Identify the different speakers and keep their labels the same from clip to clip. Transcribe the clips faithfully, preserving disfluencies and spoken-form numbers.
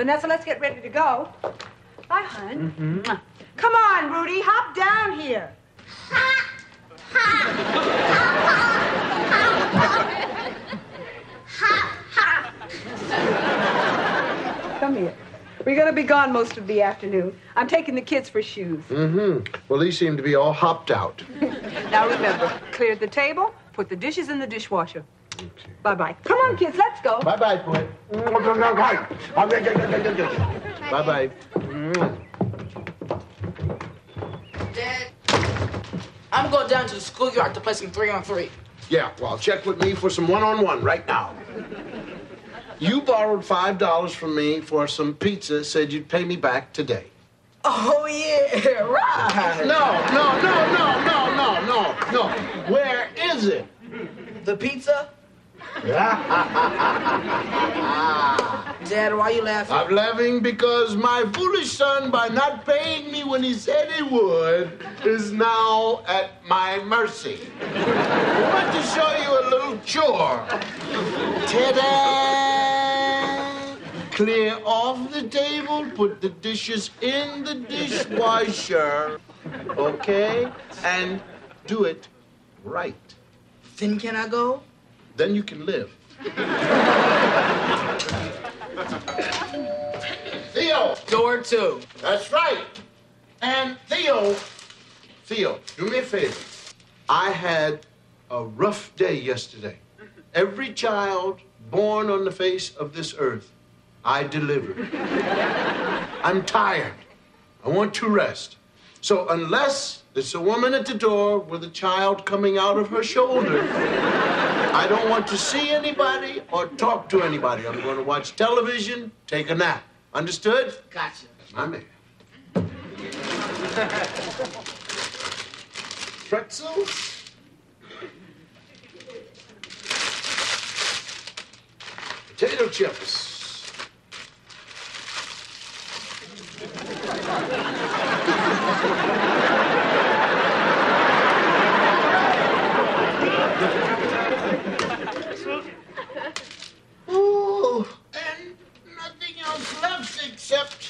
Speaker 1: Vanessa, let's get ready to go. Bye, hon.
Speaker 2: Mm-hmm.
Speaker 1: Come on, Rudy, hop down here. Come here. We're going to be gone most of the afternoon. I'm taking the kids for shoes.
Speaker 2: Mm-hmm. Well, these seem to be all hopped out.
Speaker 1: Now remember, clear the table, put the dishes in the dishwasher. Okay. Bye-bye. Come on, kids, let's go.
Speaker 2: Bye-bye, boy. Bye-bye.
Speaker 3: Dad, I'm going down to the schoolyard to play some three on three.
Speaker 2: Yeah, well, check with me for some one-on-one right now. You borrowed five dollars from me for some pizza, said you'd pay me back today.
Speaker 3: Oh, yeah, right.
Speaker 2: No, no, no, no, no, no, no, no. Where is it?
Speaker 3: The pizza? Dad, why are you laughing?
Speaker 2: I'm laughing because my foolish son, by not paying me when he said he would, is now at my mercy. I want to show you a little chore. Ta-da! Clear off the table, put the dishes in the dishwasher, okay? And do it right.
Speaker 3: Then can I go?
Speaker 2: Then you can live. Theo!
Speaker 3: Door two.
Speaker 2: That's right. And Theo, Theo, do me a favor. I had a rough day yesterday. Every child born on the face of this earth, I delivered. I'm tired. I want to rest. So unless there's a woman at the door with a child coming out of her shoulder, I don't want to see anybody or talk to anybody. I'm going to watch television, take a nap. Understood?
Speaker 3: Gotcha.
Speaker 2: That's my man. Pretzels? Potato chips. Oh, and nothing else left except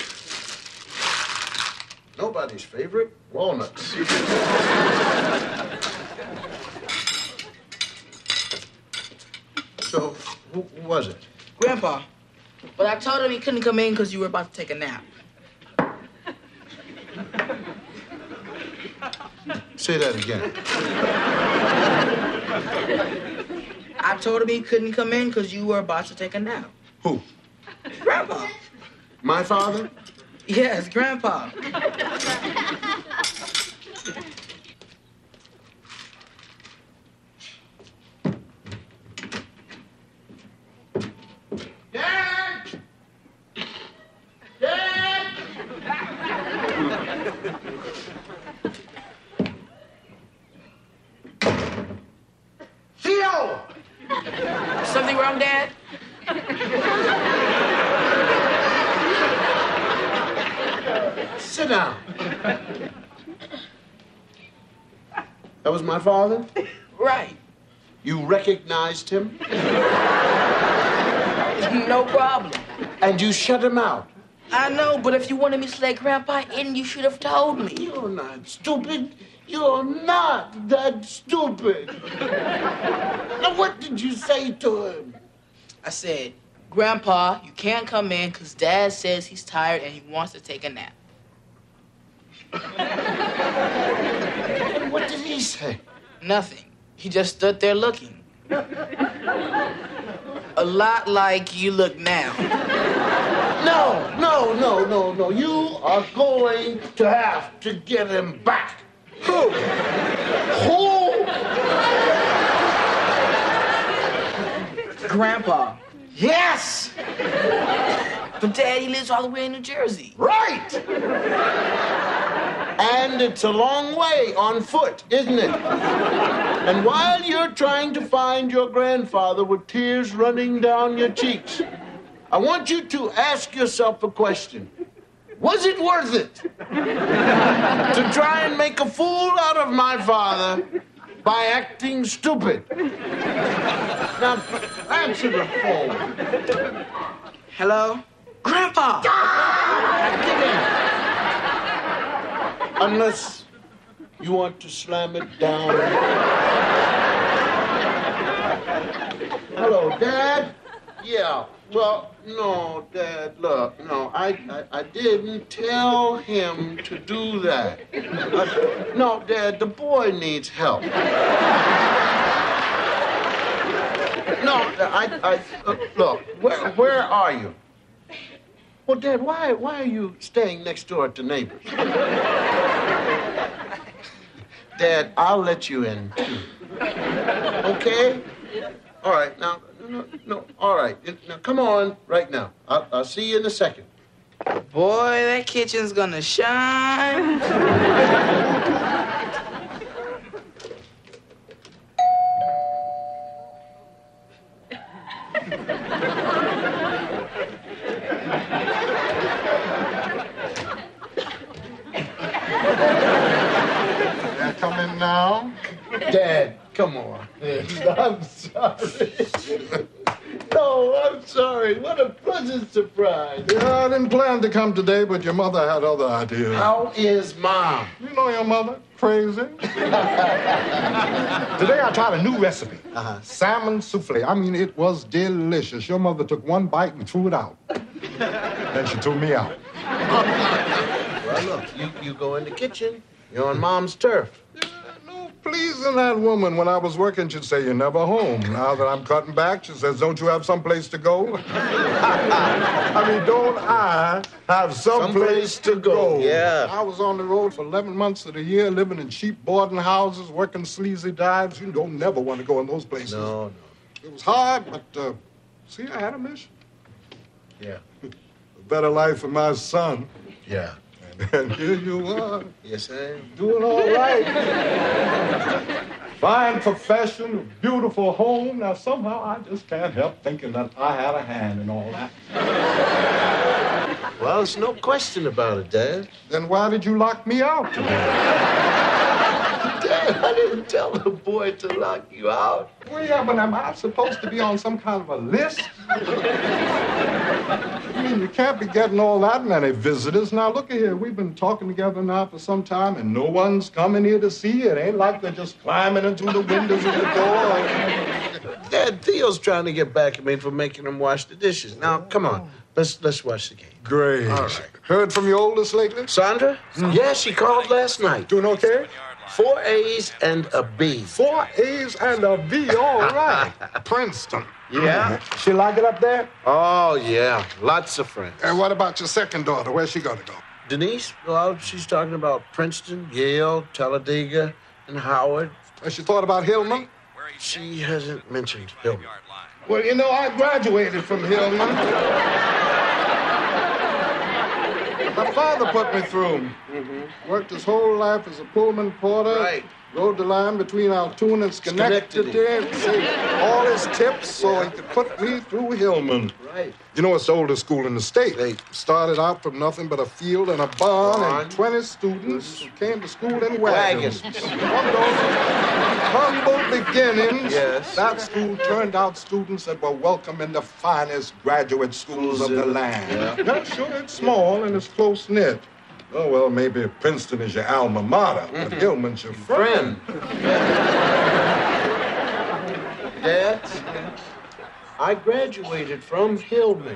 Speaker 2: nobody's favorite walnuts. So, who who was it?
Speaker 3: Grandpa. But I told him he couldn't come in because you were about to take a nap.
Speaker 2: Say that again.
Speaker 3: I told him he couldn't come in because you were about to take a nap.
Speaker 2: Who?
Speaker 3: Grandpa.
Speaker 2: My father?
Speaker 3: Yes, Grandpa.
Speaker 2: Dad! Dad! Theo!
Speaker 3: Something wrong, Dad?
Speaker 2: Sit down. That was my father?
Speaker 3: Right.
Speaker 2: You recognized him?
Speaker 3: No problem.
Speaker 2: And you shut him out?
Speaker 3: I know, but if you wanted me to let Grandpa in, you should have told me.
Speaker 2: You're not stupid. You're not that stupid. Now, what did you say to him?
Speaker 3: I said, Grandpa, you can't come in because Dad says he's tired and he wants to take a nap.
Speaker 2: And what did he say?
Speaker 3: Nothing. He just stood there looking. A lot like you look now.
Speaker 2: No, no, no, no, no. You are going to have to get him back.
Speaker 3: Who?
Speaker 2: Who?
Speaker 3: Grandpa.
Speaker 2: Yes!
Speaker 3: But Dad, he lives all the way in New Jersey.
Speaker 2: Right! And it's a long way on foot, isn't it? And while you're trying to find your grandfather with tears running down your cheeks, I want you to ask yourself a question. Was it worth it to try and make a fool out of my father by acting stupid? Now, answer the phone.
Speaker 3: Hello? Grandpa!
Speaker 2: Unless you want to slam it down. Hello, Dad? Yeah, well, no, Dad, look, no, I, I, I didn't tell him to do that. Uh, no, Dad, the boy needs help. No, I, I, uh, look, where, where are you? Well, Dad, why, why are you staying next door to neighbors? Dad, I'll let you in, too. Okay? All right, now, no, no, all right. Now, come on right now. I'll, I'll see you in a second.
Speaker 3: Boy, that kitchen's gonna shine.
Speaker 4: Come in now.
Speaker 2: Dad, come on. I'm sorry. No, I'm sorry. What a pleasant surprise.
Speaker 4: Yeah, I didn't plan to come today, but your mother had other ideas.
Speaker 2: How is Mom?
Speaker 4: You know your mother? Crazy. Today I tried a new recipe.
Speaker 2: Uh-huh.
Speaker 4: Salmon souffle. I mean, it was delicious. Your mother took one bite and threw it out. Then she threw me out.
Speaker 2: Well, look, you, you go in the kitchen. You're on Mom's turf.
Speaker 4: No pleasing that woman. When I was working, she'd say, you're never home. Now that I'm cutting back, she says, don't you have someplace to go? I mean, don't I have someplace
Speaker 2: Someplace to go, yeah.
Speaker 4: I was on the road for eleven months of the year, living in cheap boarding houses, working sleazy dives. You don't never want to go in those places.
Speaker 2: No, no.
Speaker 4: It was hard, but, uh, see, I had a mission.
Speaker 2: Yeah.
Speaker 4: A better life for my son.
Speaker 2: Yeah.
Speaker 4: And here you are.
Speaker 2: Yes, I am.
Speaker 4: Doing all right. Fine profession, beautiful home. Now, somehow I just can't help thinking that I had a hand in all that.
Speaker 2: Well, there's no question about it, Dad.
Speaker 4: Then why did you lock me out today?
Speaker 2: Dad, I didn't tell the boy to lock you out.
Speaker 4: Well, yeah, but am I supposed to be on some kind of a list? I mean, you can't be getting all that many visitors. Now, look here. We've been talking together now for some time, and no one's coming here to see you. It ain't like they're just climbing into the windows of the door.
Speaker 2: Dad, Theo's trying to get back at me for making him wash the dishes. Now, come on. Let's let's watch the game.
Speaker 4: Great.
Speaker 2: All right.
Speaker 4: Heard from your oldest lately?
Speaker 2: Sandra? Mm. Yeah, she called last night.
Speaker 4: Doing okay?
Speaker 2: Four A's and a B.
Speaker 4: Four A's and a B, all right. Princeton.
Speaker 2: Yeah?
Speaker 4: She like it up there?
Speaker 2: Oh, yeah. Lots of friends.
Speaker 4: And what about your second daughter? Where's she gonna go?
Speaker 2: Denise? Well, she's talking about Princeton, Yale, Talladega, and Howard.
Speaker 4: Has she thought about Hillman?
Speaker 2: She hasn't mentioned Hillman.
Speaker 4: Well, you know, I graduated from Hillman. My father put me through. Mm-hmm. Worked his whole life as a Pullman porter.
Speaker 2: Right.
Speaker 4: Rode the line between Altoona and Schenectady.
Speaker 2: Schenectady.
Speaker 4: Saved all his tips so he could put me through Hillman.
Speaker 2: Right.
Speaker 4: You know, it's the oldest school in the state.
Speaker 2: Right.
Speaker 4: Started out from nothing but a field and a barn,
Speaker 2: Barn.
Speaker 4: and twenty students who came to school in wagons.
Speaker 2: Wagons.
Speaker 4: One of those humble beginnings.
Speaker 2: Yes.
Speaker 4: That school turned out students that were welcome in the finest graduate schools of the land.
Speaker 2: Yeah.
Speaker 4: Now, sure, it's small and it's close-knit. Oh, well, maybe Princeton is your alma mater, but
Speaker 2: Mm-hmm.
Speaker 4: Hillman's your friend.
Speaker 2: Friend. Dad, I graduated from Hillman.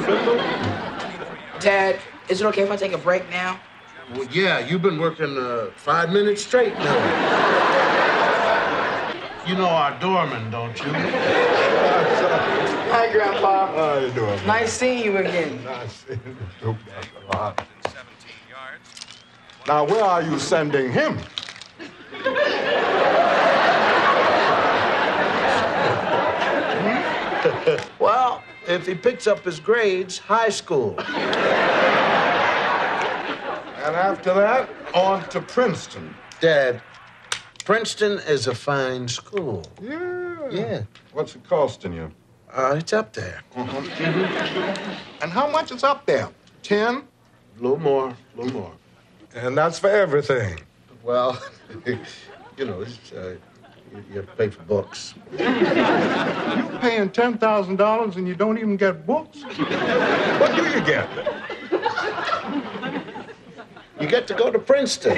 Speaker 3: Dad, is it okay if I take a break now?
Speaker 2: Well, yeah, you've been working uh, five minutes straight now. You know our doorman, don't you?
Speaker 3: Hi, Grandpa.
Speaker 4: How you doing?
Speaker 3: Nice seeing you again.
Speaker 4: Nice seeing you too. A lot. Now, where are you sending him?
Speaker 2: Well, if he picks up his grades, high school.
Speaker 4: And after that, on to Princeton.
Speaker 2: Dad, Princeton is a fine school.
Speaker 4: Yeah.
Speaker 2: Yeah.
Speaker 4: What's it costing you?
Speaker 2: Uh, it's up there.
Speaker 4: And how much is up there? Ten?
Speaker 2: A little more, a little more.
Speaker 4: And that's for everything.
Speaker 2: Well, you know, it's, uh, You, you have to pay for books.
Speaker 4: You paying ten thousand dollars and you don't even get books? What do you get?
Speaker 2: You get to go to Princeton.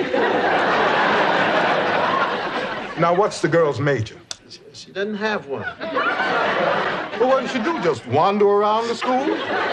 Speaker 4: Now, what's the girl's major?
Speaker 2: She, she doesn't have one.
Speaker 4: Well, what does she do? Just wander around the school?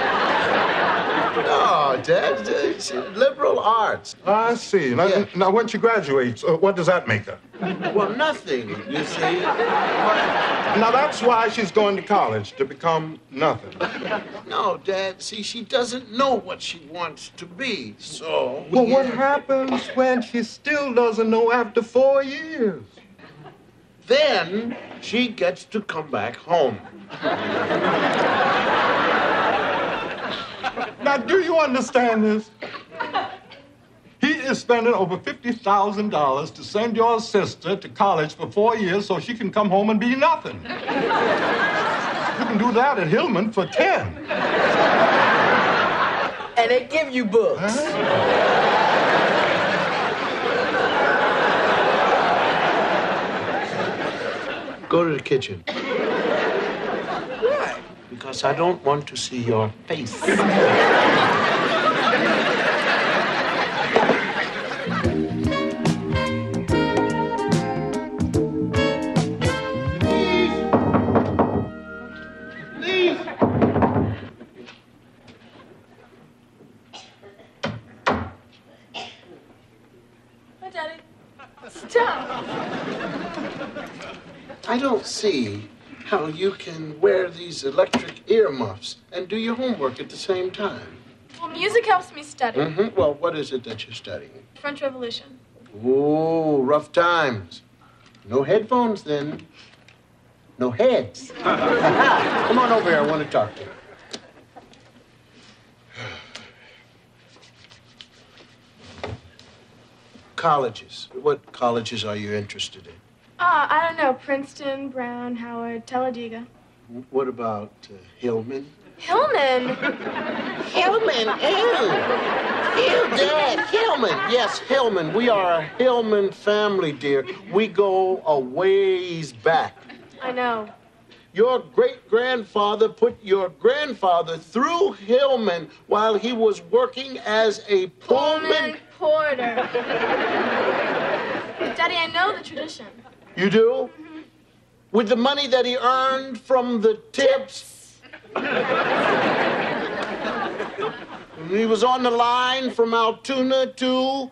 Speaker 2: No, Dad. It's liberal arts.
Speaker 4: I see. Now,
Speaker 2: Yeah.
Speaker 4: now when she graduates, uh, what does that make her?
Speaker 2: Well, nothing, you see.
Speaker 4: Now, that's why she's going to college, to become nothing.
Speaker 2: No, Dad. See, she doesn't know what she wants to be, so...
Speaker 4: Well,
Speaker 2: we-
Speaker 4: what happens when she still doesn't know after four years?
Speaker 2: Then she gets to come back home.
Speaker 4: Now, do you understand this? He is spending over fifty thousand dollars to send your sister to college for four years so she can come home and be nothing. You can do that at Hillman for ten.
Speaker 3: And they give you books.
Speaker 4: Huh?
Speaker 2: Go to the kitchen.
Speaker 3: Why?
Speaker 2: Because I don't want to see your face. Leave. Leave.
Speaker 5: Hi, Daddy. Stop.
Speaker 2: I don't see how you can wear these electric earmuffs and do your homework at the same time.
Speaker 5: Well, music helps me study.
Speaker 2: Mm-hmm. Well, what is it that you're studying?
Speaker 5: French Revolution.
Speaker 2: Ooh, rough times. No headphones, then. No heads. Come on over here. I want to talk to you. Colleges. What colleges are you interested in?
Speaker 5: Uh, I don't know. Princeton, Brown, Howard, Talladega.
Speaker 2: What about uh, Hillman?
Speaker 5: Hillman.
Speaker 2: Hillman, ew. Ew, Dad, Hillman. Yes, Hillman. We are a Hillman family, dear. We go a ways back.
Speaker 5: I know.
Speaker 2: Your great-grandfather put your grandfather through Hillman while he was working as a Pullman.
Speaker 5: Pullman Porter. Daddy, I know the tradition.
Speaker 2: You do? Mm-hmm. With the money that he earned from the tips? When he was on the line from Altoona to...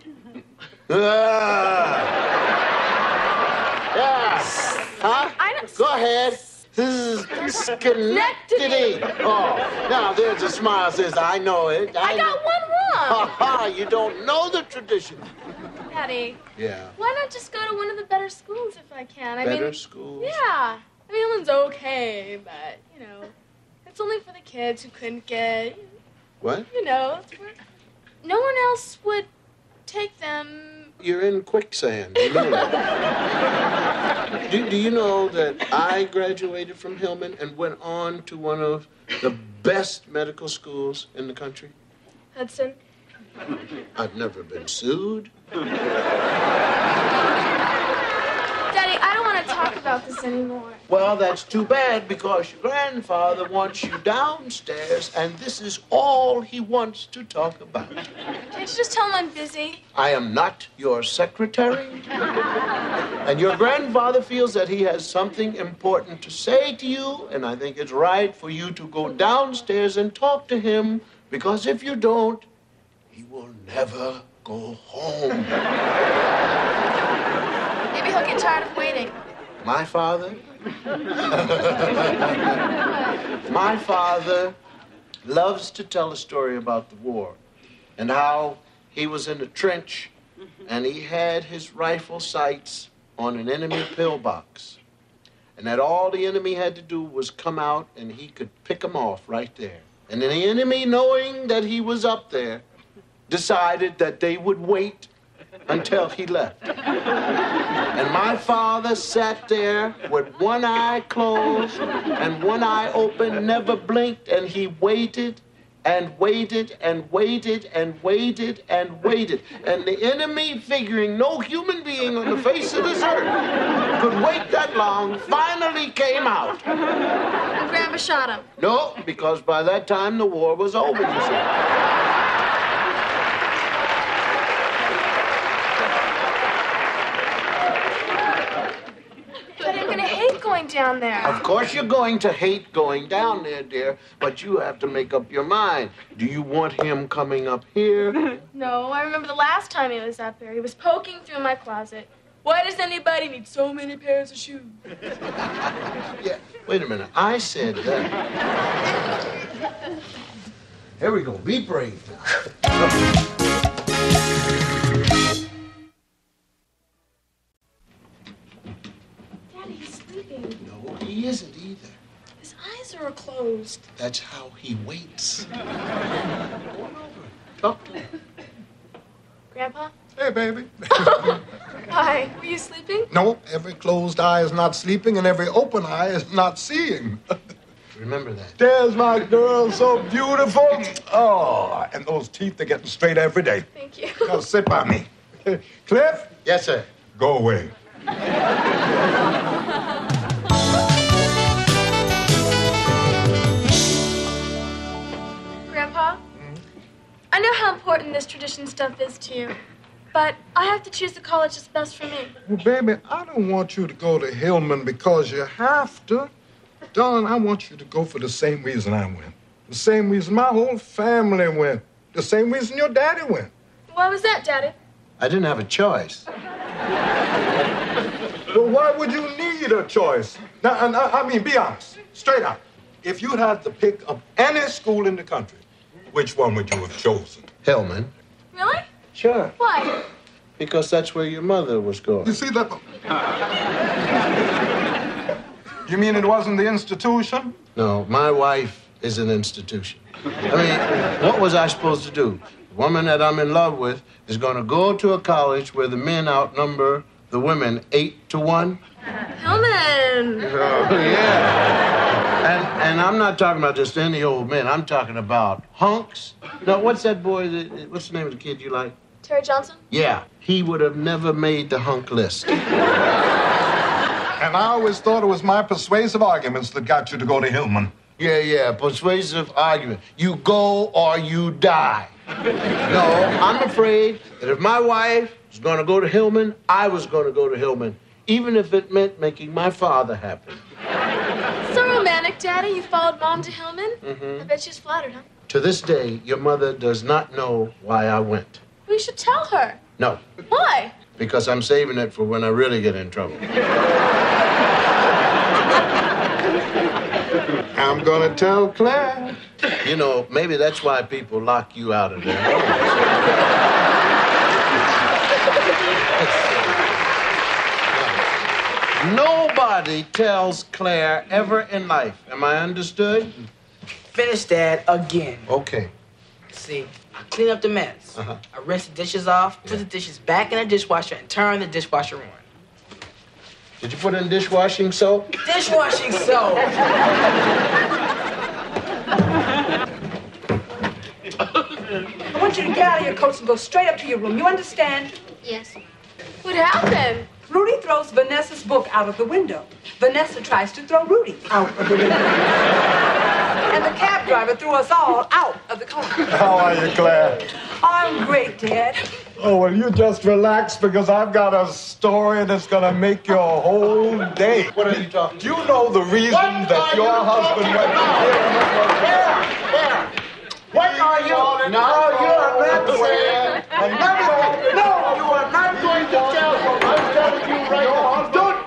Speaker 2: Ah. Yeah. Huh?
Speaker 5: I don't...
Speaker 2: Go ahead. This is Schenectady. Oh, now there's a smile says, I know it.
Speaker 5: I got one
Speaker 2: Ha
Speaker 5: wrong.
Speaker 2: ha, you don't know the tradition.
Speaker 5: Daddy,
Speaker 2: Yeah.
Speaker 5: why not just go to one of the better schools if I can? I
Speaker 2: Better
Speaker 5: mean,
Speaker 2: schools?
Speaker 5: yeah. I mean, Hillman's okay, but, you know, it's only for the kids who couldn't get,
Speaker 2: What?
Speaker 5: you know, it's where no one else would take them.
Speaker 2: You're in quicksand. You know that. do, do you know that I graduated from Hillman and went on to one of the best medical schools in the country?
Speaker 5: Hudson.
Speaker 2: I've never been sued.
Speaker 5: Daddy, I don't want to talk about this anymore.
Speaker 2: Well, that's too bad because your grandfather wants you downstairs and this is all he wants to talk about.
Speaker 5: Can't you just tell him I'm busy?
Speaker 2: I am not your secretary. And your grandfather feels that he has something important to say to you, and I think it's right for you to go downstairs and talk to him, because if you don't, he will never go home.
Speaker 5: Maybe he'll get tired of waiting.
Speaker 2: My father? My father loves to tell a story about the war and how he was in a trench and he had his rifle sights on an enemy pillbox. And that all the enemy had to do was come out and he could pick them off right there. And then the enemy, knowing that he was up there, decided that they would wait until he left. And my father sat there with one eye closed and one eye open, never blinked, and he waited and waited and waited and waited and waited. And the enemy, figuring no human being on the face of this earth could wait that long, finally came out.
Speaker 5: And Grandpa shot him.
Speaker 2: No, because by that time the war was over, you see.
Speaker 5: Going down there.
Speaker 2: Of course you're going to hate going down there, dear, but you have to make up your mind. Do you want him coming up here?
Speaker 5: No, I remember the last time he was up there. He was poking through my closet. Why does anybody need so many pairs of shoes?
Speaker 2: Yeah, wait a minute. I said that. Here we go. Be brave now. No, he isn't either.
Speaker 5: His eyes are closed.
Speaker 2: That's how he waits. Go on over. Talk to him.
Speaker 5: Grandpa?
Speaker 4: Hey, baby.
Speaker 5: Hi. Were you sleeping?
Speaker 4: No, every closed eye is not sleeping, and every open eye is not seeing.
Speaker 2: Remember that.
Speaker 4: There's my girl, so beautiful. Oh, and those teeth are getting straight every day.
Speaker 5: Thank you.
Speaker 4: Now sit by me. Cliff?
Speaker 2: Yes, sir.
Speaker 4: Go away.
Speaker 5: Grandpa? Mm-hmm. I know how important this tradition stuff is to you, but I have to choose the college that's best for me.
Speaker 4: Well, baby, I don't want you to go to Hillman because you have to. Darling, I want you to go for the same reason I went. The same reason my whole family went. The same reason your daddy went.
Speaker 5: Why was that, Daddy?
Speaker 2: I didn't have a choice.
Speaker 4: Well, why would you need a choice? Now, and I, I mean, be honest, straight out. If you had to pick of any school in the country, which one would you have chosen?
Speaker 2: Hillman.
Speaker 5: Really?
Speaker 2: Sure.
Speaker 5: Why?
Speaker 2: Because that's where your mother was going.
Speaker 4: You see that? You mean it wasn't the institution?
Speaker 2: No, my wife is an institution. I mean, what was I supposed to do? The woman that I'm in love with is going to go to a college where the men outnumber the women eight to one.
Speaker 5: Hillman.
Speaker 2: Oh, yeah. And, and I'm not talking about just any old men. I'm talking about hunks. No, what's that boy? That, what's the name of the kid you like?
Speaker 5: Terry Johnson?
Speaker 2: Yeah. He would have never made the hunk list.
Speaker 4: And I always thought it was my persuasive arguments that got you to go to Hillman.
Speaker 2: Yeah, yeah, persuasive argument. You go or you die. No, I'm afraid that if my wife was going to go to Hillman, I was going to go to Hillman, even if it meant making my father happy.
Speaker 5: So romantic, Daddy. You followed Mom to Hillman?
Speaker 2: Mm-hmm.
Speaker 5: I bet she's flattered, huh?
Speaker 2: To this day, your mother does not know why I went.
Speaker 5: We should tell her.
Speaker 2: No.
Speaker 5: Why?
Speaker 2: Because I'm saving it for when I really get in trouble.
Speaker 4: I'm gonna tell Claire.
Speaker 2: You know, maybe that's why people lock you out of their homes. Nobody tells Claire ever in life. Am I understood?
Speaker 3: Finish that again.
Speaker 2: Okay.
Speaker 3: See, I clean up the mess.
Speaker 2: Uh-huh.
Speaker 3: I rinse the dishes off, put
Speaker 2: Yeah.
Speaker 3: the dishes back in the dishwasher, and turn the dishwasher on.
Speaker 2: Did you put in dishwashing soap?
Speaker 3: Dishwashing soap!
Speaker 1: I want you to get out of your coats and go straight up to your room. You understand?
Speaker 5: Yes. What happened?
Speaker 1: Rudy throws Vanessa's book out of the window. Vanessa tries to throw Rudy out of the window. And the cab driver threw us all out of the car.
Speaker 4: How are you, Claire?
Speaker 1: I'm great, Dad.
Speaker 4: Oh, well, you just relax because I've got a story that's gonna make your whole day.
Speaker 2: What are you talking
Speaker 4: Do you know the reason
Speaker 2: What
Speaker 4: that
Speaker 2: are
Speaker 4: your
Speaker 2: you
Speaker 4: husband
Speaker 2: talking
Speaker 4: went
Speaker 2: about?
Speaker 4: to
Speaker 2: Where? What are you? No, you are not saying. And never, no, you are not going to tell me. I'm telling you right now. Don't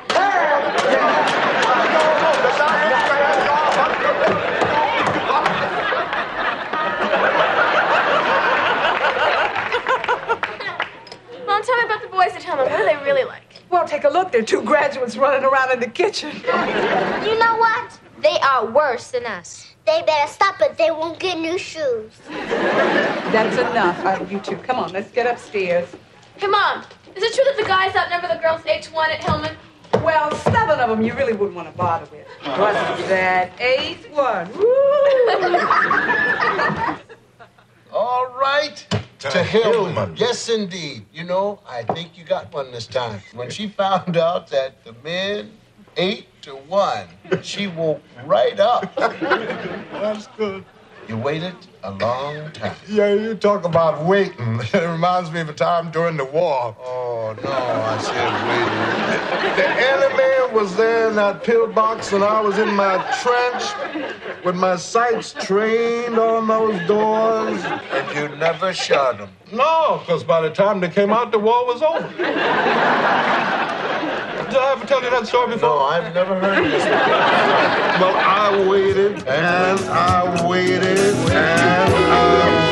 Speaker 5: Mom, tell me about the boys at Hillman. What are they really like?
Speaker 1: Well, take a look. There are two graduates running around in the kitchen.
Speaker 6: You know what? They are worse than us. They better stop it. They won't get new shoes.
Speaker 1: That's enough out of you two. Come on, let's get upstairs.
Speaker 5: Hey, Mom, is it true that the guys outnumber the girls eight to one at Hillman?
Speaker 1: Well, seven of them you really wouldn't want to bother with. What's that? Eight one. Woo!
Speaker 2: right.
Speaker 4: To
Speaker 2: To Hillman.
Speaker 4: Hillman.
Speaker 2: Yes, indeed. You know, I think you got one this time. When she found out that the men eight to one, she woke right up.
Speaker 4: That's good.
Speaker 2: You waited a long time.
Speaker 4: Yeah, you talk about waiting. It reminds me of a time during the war.
Speaker 2: Oh, no, I said waiting.
Speaker 4: The enemy was there in that pillbox, and I was in my trench with my sights trained on those doors.
Speaker 2: And you never shot him.
Speaker 4: No, because by the time they came out, the war was over. Did I ever tell you that story before?
Speaker 2: No, I've never heard this one.
Speaker 4: Well, I waited, and I waited, and I